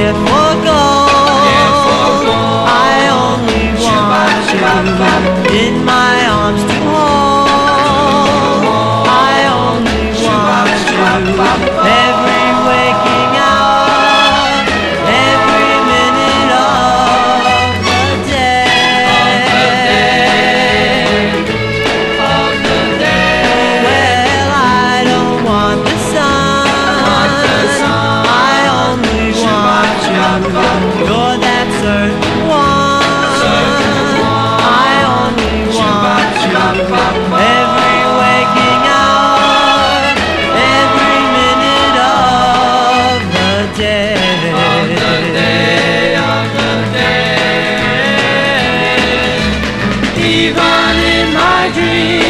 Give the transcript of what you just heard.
gift for gold. I only want you in my arms to hold. I only want you every waking hour, every minute of the day. Well, I don't want the sun, I only want you. You're that certain one. I only want you every waking hour, every minute of the day. Even in my dreams,